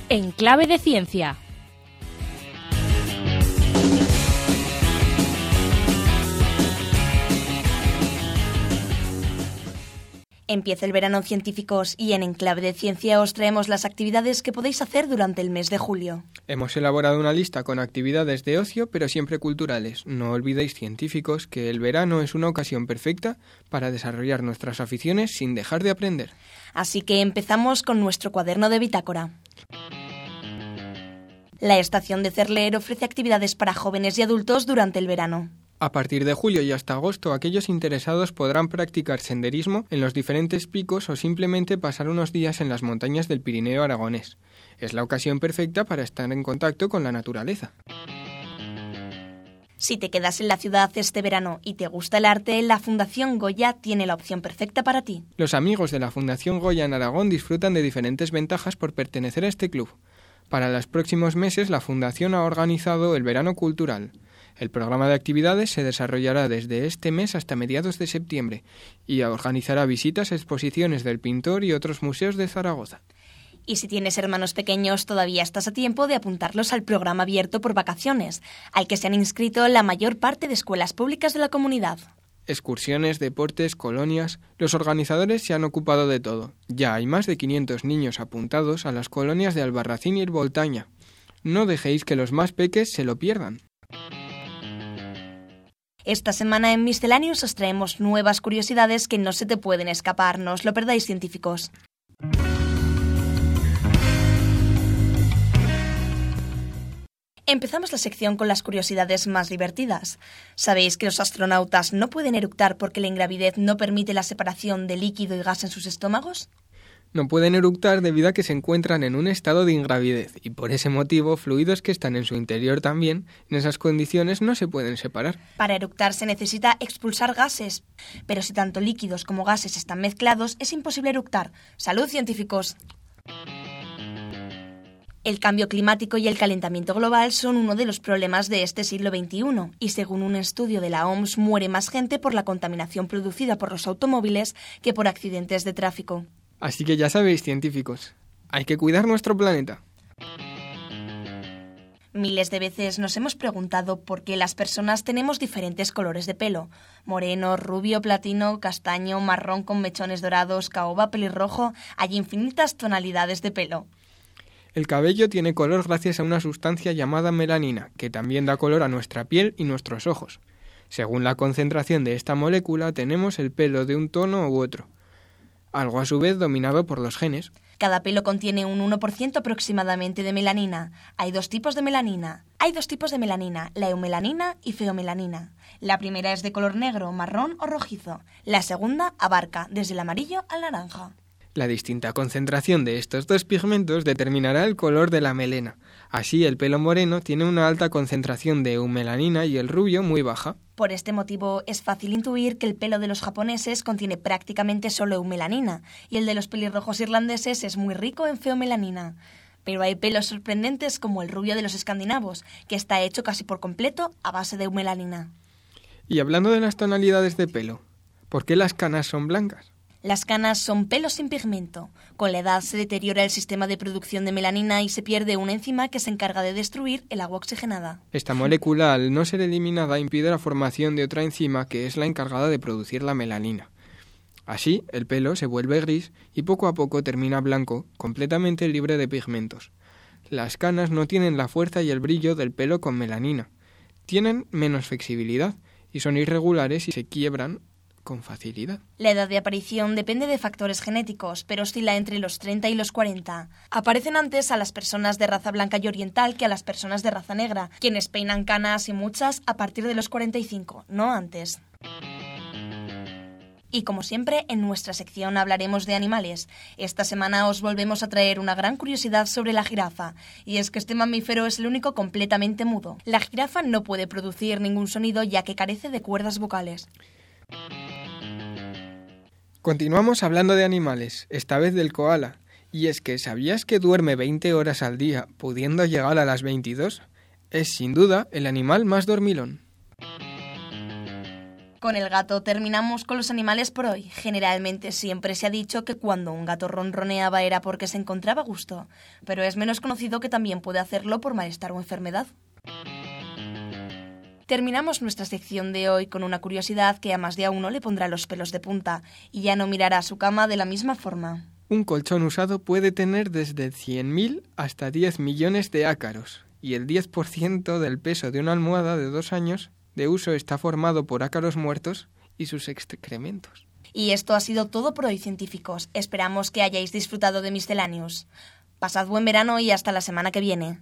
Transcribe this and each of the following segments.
En Clave de Ciencia. Empieza el verano, científicos, y en Clave de Ciencia os traemos las actividades que podéis hacer durante el mes de julio. Hemos elaborado una lista con actividades de ocio, pero siempre culturales. No olvidéis, científicos, que el verano es una ocasión perfecta para desarrollar nuestras aficiones sin dejar de aprender. Así que empezamos con nuestro cuaderno de bitácora. La estación de Cerler ofrece actividades para jóvenes y adultos durante el verano. A partir de julio y hasta agosto, aquellos interesados podrán practicar senderismo en los diferentes picos o simplemente pasar unos días en las montañas del Pirineo aragonés. Es la ocasión perfecta para estar en contacto con la naturaleza. Si te quedas en la ciudad este verano y te gusta el arte, la Fundación Goya tiene la opción perfecta para ti. Los amigos de la Fundación Goya en Aragón disfrutan de diferentes ventajas por pertenecer a este club. Para los próximos meses, la Fundación ha organizado el Verano Cultural. El programa de actividades se desarrollará desde este mes hasta mediados de septiembre y organizará visitas a exposiciones del pintor y otros museos de Zaragoza. Y si tienes hermanos pequeños, todavía estás a tiempo de apuntarlos al programa abierto por vacaciones, al que se han inscrito la mayor parte de escuelas públicas de la comunidad. Excursiones, deportes, colonias... Los organizadores se han ocupado de todo. Ya hay más de 500 niños apuntados a las colonias de Albarracín y Voltaña. No dejéis que los más peques se lo pierdan. Esta semana en Misceláneos os traemos nuevas curiosidades que no se te pueden escapar. No os lo perdáis, científicos. Empezamos la sección con las curiosidades más divertidas. ¿Sabéis que los astronautas no pueden eructar porque la ingravidez no permite la separación de líquido y gas en sus estómagos? No pueden eructar debido a que se encuentran en un estado de ingravidez y por ese motivo fluidos que están en su interior también, en esas condiciones no se pueden separar. Para eructar se necesita expulsar gases, pero si tanto líquidos como gases están mezclados es imposible eructar. ¡Salud, científicos! El cambio climático y el calentamiento global son uno de los problemas de este siglo XXI y según un estudio de la OMS muere más gente por la contaminación producida por los automóviles que por accidentes de tráfico. Así que ya sabéis, científicos, hay que cuidar nuestro planeta. Miles de veces nos hemos preguntado por qué las personas tenemos diferentes colores de pelo. Moreno, rubio, platino, castaño, marrón con mechones dorados, caoba, pelirrojo. Hay infinitas tonalidades de pelo. El cabello tiene color gracias a una sustancia llamada melanina, que también da color a nuestra piel y nuestros ojos. Según la concentración de esta molécula, tenemos el pelo de un tono u otro, algo a su vez dominado por los genes. Cada pelo contiene un 1% aproximadamente de melanina. Hay dos tipos de melanina, la eumelanina y feomelanina. La primera es de color negro, marrón o rojizo. La segunda abarca desde el amarillo al naranja. La distinta concentración de estos dos pigmentos determinará el color de la melena. Así, el pelo moreno tiene una alta concentración de eumelanina y el rubio muy baja. Por este motivo, es fácil intuir que el pelo de los japoneses contiene prácticamente solo eumelanina y el de los pelirrojos irlandeses es muy rico en feomelanina. Pero hay pelos sorprendentes como el rubio de los escandinavos, que está hecho casi por completo a base de eumelanina. Y hablando de las tonalidades de pelo, ¿por qué las canas son blancas? Las canas son pelos sin pigmento. Con la edad se deteriora el sistema de producción de melanina y se pierde una enzima que se encarga de destruir el agua oxigenada. Esta molécula, al no ser eliminada, impide la formación de otra enzima que es la encargada de producir la melanina. Así, el pelo se vuelve gris y poco a poco termina blanco, completamente libre de pigmentos. Las canas no tienen la fuerza y el brillo del pelo con melanina. Tienen menos flexibilidad y son irregulares y se quiebran con facilidad. La edad de aparición depende de factores genéticos, pero oscila entre los 30 y los 40. Aparecen antes a las personas de raza blanca y oriental que a las personas de raza negra, quienes peinan canas y muchas a partir de los 45, no antes. Y como siempre, en nuestra sección hablaremos de animales. Esta semana os volvemos a traer una gran curiosidad sobre la jirafa, y es que este mamífero es el único completamente mudo. La jirafa no puede producir ningún sonido ya que carece de cuerdas vocales. Continuamos hablando de animales, esta vez del koala. Y es que, ¿sabías que duerme 20 horas al día, pudiendo llegar a las 22? Es sin duda el animal más dormilón. Con el gato terminamos con los animales por hoy. Generalmente siempre se ha dicho que cuando un gato ronroneaba era porque se encontraba a gusto, pero es menos conocido que también puede hacerlo por malestar o enfermedad. Terminamos nuestra sección de hoy con una curiosidad que a más de a uno le pondrá los pelos de punta y ya no mirará a su cama de la misma forma. Un colchón usado puede tener desde 100.000 hasta 10 millones de ácaros y el 10% del peso de una almohada de 2 años de uso está formado por ácaros muertos y sus excrementos. Y esto ha sido todo por hoy, científicos. Esperamos que hayáis disfrutado de Miscellaneous. Pasad buen verano y hasta la semana que viene.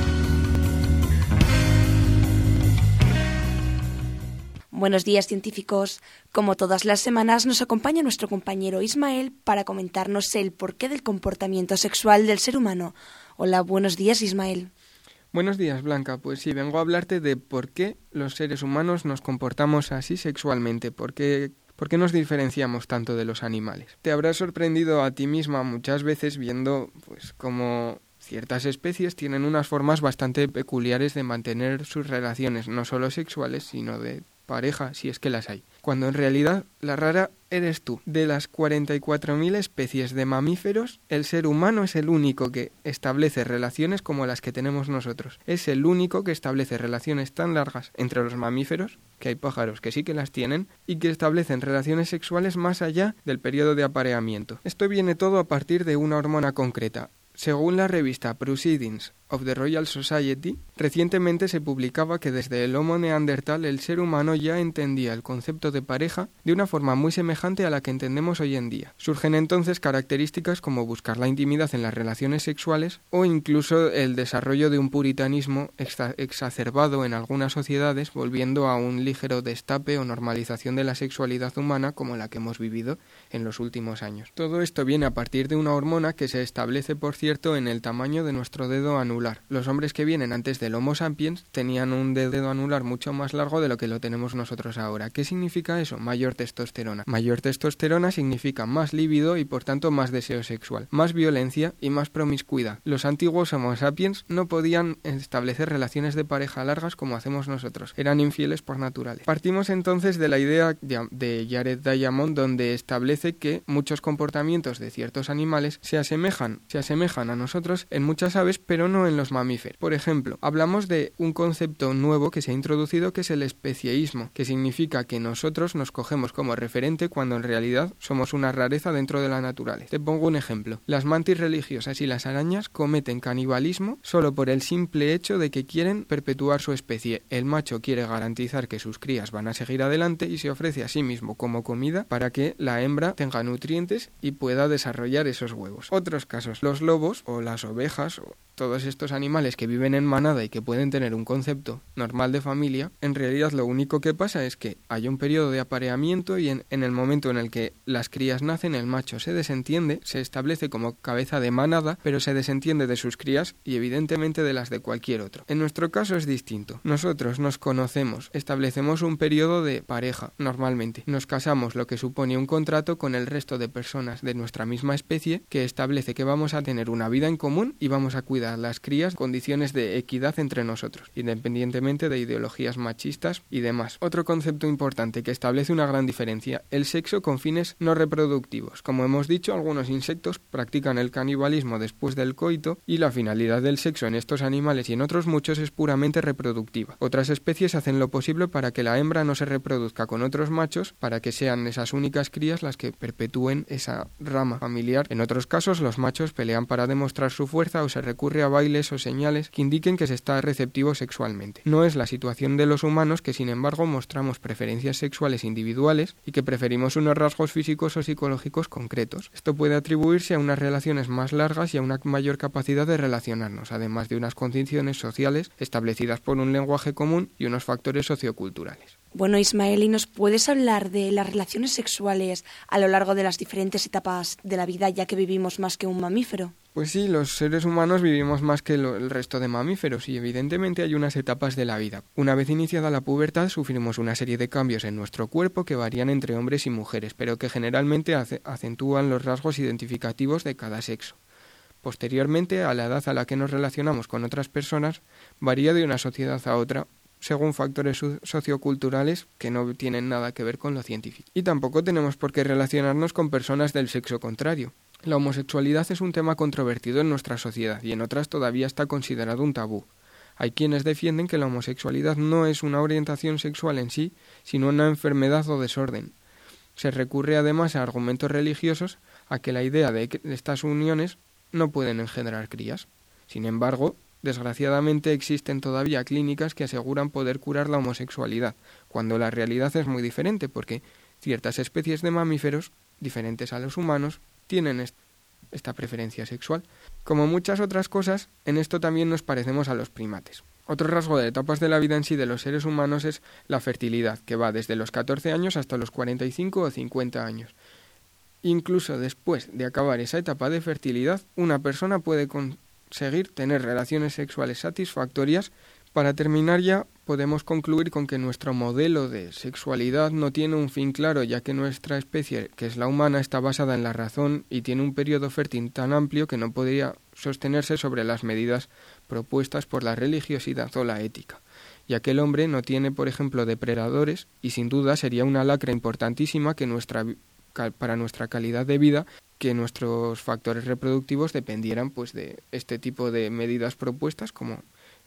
Buenos días, científicos. Como todas las semanas, nos acompaña nuestro compañero Ismael para comentarnos el porqué del comportamiento sexual del ser humano. Hola, buenos días, Ismael. Buenos días, Blanca. Pues sí, vengo a hablarte de por qué los seres humanos nos comportamos así sexualmente, por qué nos diferenciamos tanto de los animales. Te habrás sorprendido a ti misma muchas veces viendo pues cómo ciertas especies tienen unas formas bastante peculiares de mantener sus relaciones, no solo sexuales, sino de pareja, si es que las hay. Cuando en realidad la rara eres tú. De las 44.000 especies de mamíferos, el ser humano es el único que establece relaciones como las que tenemos nosotros. Es el único que establece relaciones tan largas entre los mamíferos, que hay pájaros que sí que las tienen, y que establecen relaciones sexuales más allá del periodo de apareamiento. Esto viene todo a partir de una hormona concreta. Según la revista Proceedings of the Royal Society, recientemente se publicaba que desde el Homo neandertal el ser humano ya entendía el concepto de pareja de una forma muy semejante a la que entendemos hoy en día. Surgen entonces características como buscar la intimidad en las relaciones sexuales o incluso el desarrollo de un puritanismo exacerbado en algunas sociedades, volviendo a un ligero destape o normalización de la sexualidad humana como la que hemos vivido en los últimos años. Todo esto viene a partir de una hormona que se establece, por cierto, en el tamaño de nuestro dedo anular. Los hombres que vienen antes del Homo sapiens tenían un dedo anular mucho más largo de lo que lo tenemos nosotros ahora. ¿Qué significa eso? Mayor testosterona. Mayor testosterona significa más líbido y por tanto más deseo sexual, más violencia y más promiscuidad. Los antiguos Homo sapiens no podían establecer relaciones de pareja largas como hacemos nosotros. Eran infieles por naturaleza. Partimos entonces de la idea de Jared Diamond, donde establece que muchos comportamientos de ciertos animales se asemejan a nosotros en muchas aves, pero no en los mamíferos. Por ejemplo, hablamos de un concepto nuevo que se ha introducido, que es el especieísmo, que significa que nosotros nos cogemos como referente cuando en realidad somos una rareza dentro de la naturaleza. Te pongo un ejemplo. Las mantis religiosas y las arañas cometen canibalismo solo por el simple hecho de que quieren perpetuar su especie. El macho quiere garantizar que sus crías van a seguir adelante y se ofrece a sí mismo como comida para que la hembra tenga nutrientes y pueda desarrollar esos huevos. Otros casos, los lobos o las ovejas o todos estos animales que viven en manada y que pueden tener un concepto normal de familia, en realidad lo único que pasa es que hay un periodo de apareamiento y en el momento en el que las crías nacen, el macho se desentiende, se establece como cabeza de manada, pero se desentiende de sus crías y evidentemente de las de cualquier otro. En nuestro caso es distinto. Nosotros nos conocemos, establecemos un periodo de pareja, normalmente. Nos casamos, lo que supone un contrato con el resto de personas de nuestra misma especie que establece que vamos a tener una vida en común y vamos a cuidar las crías, condiciones de equidad entre nosotros, independientemente de ideologías machistas y demás. Otro concepto importante que establece una gran diferencia, el sexo con fines no reproductivos. Como hemos dicho, algunos insectos practican el canibalismo después del coito y la finalidad del sexo en estos animales y en otros muchos es puramente reproductiva. Otras especies hacen lo posible para que la hembra no se reproduzca con otros machos, para que sean esas únicas crías las que perpetúen esa rama familiar. En otros casos, los machos pelean para demostrar su fuerza o se recurre a bailes o señales que indiquen que se está receptivo sexualmente. No es la situación de los humanos que, sin embargo, mostramos preferencias sexuales individuales y que preferimos unos rasgos físicos o psicológicos concretos. Esto puede atribuirse a unas relaciones más largas y a una mayor capacidad de relacionarnos, además de unas condiciones sociales establecidas por un lenguaje común y unos factores socioculturales. Bueno, Ismael, ¿y nos puedes hablar de las relaciones sexuales a lo largo de las diferentes etapas de la vida, ya que vivimos más que un mamífero? Pues sí, los seres humanos vivimos más que el resto de mamíferos y evidentemente hay unas etapas de la vida. Una vez iniciada la pubertad sufrimos una serie de cambios en nuestro cuerpo que varían entre hombres y mujeres, pero que generalmente acentúan los rasgos identificativos de cada sexo. Posteriormente, a la edad a la que nos relacionamos con otras personas, varía de una sociedad a otra, según factores socioculturales que no tienen nada que ver con lo científico. Y tampoco tenemos por qué relacionarnos con personas del sexo contrario. La homosexualidad es un tema controvertido en nuestra sociedad y en otras todavía está considerado un tabú. Hay quienes defienden que la homosexualidad no es una orientación sexual en sí, sino una enfermedad o desorden. Se recurre además a argumentos religiosos a que la idea de que estas uniones no pueden engendrar crías. Sin embargo, desgraciadamente existen todavía clínicas que aseguran poder curar la homosexualidad, cuando la realidad es muy diferente porque ciertas especies de mamíferos, diferentes a los humanos, tienen esta preferencia sexual. Como muchas otras cosas, en esto también nos parecemos a los primates. Otro rasgo de etapas de la vida en sí de los seres humanos es la fertilidad, que va desde los 14 años hasta los 45 o 50 años. Incluso después de acabar esa etapa de fertilidad, una persona puede conseguir tener relaciones sexuales satisfactorias. Para terminar ya, podemos concluir con que nuestro modelo de sexualidad no tiene un fin claro, ya que nuestra especie, que es la humana, está basada en la razón y tiene un periodo fértil tan amplio que no podría sostenerse sobre las medidas propuestas por la religiosidad o la ética, ya que el hombre no tiene, por ejemplo, depredadores y sin duda sería una lacra importantísima para nuestra calidad de vida que nuestros factores reproductivos dependieran pues de este tipo de medidas propuestas como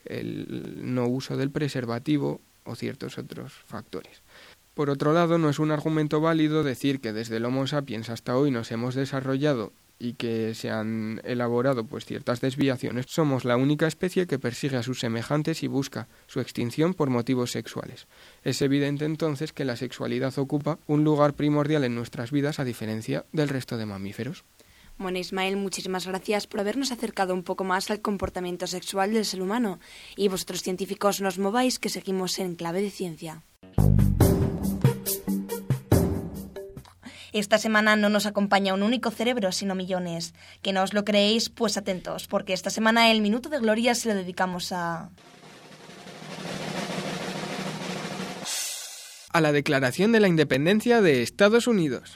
el no uso del preservativo o ciertos otros factores. Por otro lado, no es un argumento válido decir que desde el Homo sapiens hasta hoy nos hemos desarrollado y que se han elaborado pues ciertas desviaciones. Somos la única especie que persigue a sus semejantes y busca su extinción por motivos sexuales. Es evidente entonces que la sexualidad ocupa un lugar primordial en nuestras vidas a diferencia del resto de mamíferos. Bueno, Ismael, muchísimas gracias por habernos acercado un poco más al comportamiento sexual del ser humano. Y vosotros, científicos, no os mováis, que seguimos en Clave de Ciencia. Esta semana no nos acompaña un único cerebro, sino millones. Que no os lo creéis, pues atentos, porque esta semana el Minuto de Gloria se lo dedicamos a la Declaración de la Independencia de Estados Unidos.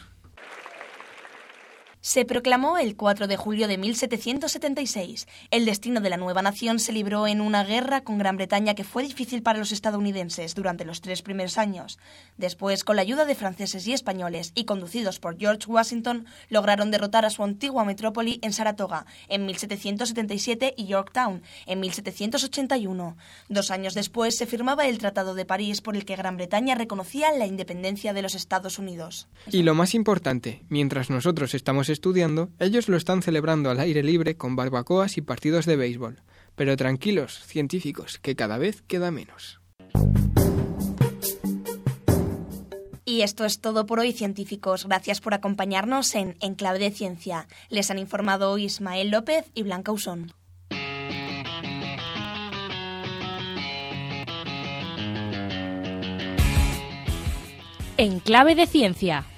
Se proclamó el 4 de julio de 1776. El destino de la nueva nación se libró en una guerra con Gran Bretaña que fue difícil para los estadounidenses durante los 3 primeros años. Después, con la ayuda de franceses y españoles y conducidos por George Washington, lograron derrotar a su antigua metrópoli en Saratoga en 1777 y Yorktown en 1781. 2 años después se firmaba el Tratado de París por el que Gran Bretaña reconocía la independencia de los Estados Unidos. Y lo más importante, mientras nosotros estamos estudiando, ellos lo están celebrando al aire libre con barbacoas y partidos de béisbol. Pero tranquilos, científicos, que cada vez queda menos. Y esto es todo por hoy, científicos. Gracias por acompañarnos en Clave de Ciencia. Les han informado Ismael López y Blanca Usón. En Clave de Ciencia.